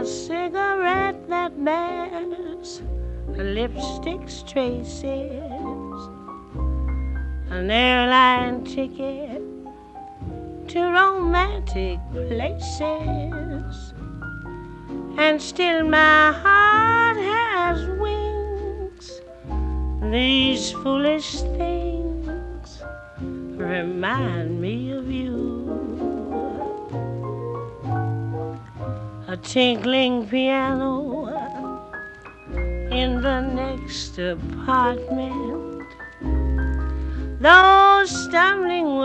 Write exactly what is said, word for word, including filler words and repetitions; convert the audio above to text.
cigarette that bears lipstick's traces, an airline ticket to romantic places, and still my heart has wings. These foolish things remind me of you. A tinkling piano in the next apartment, those stumbling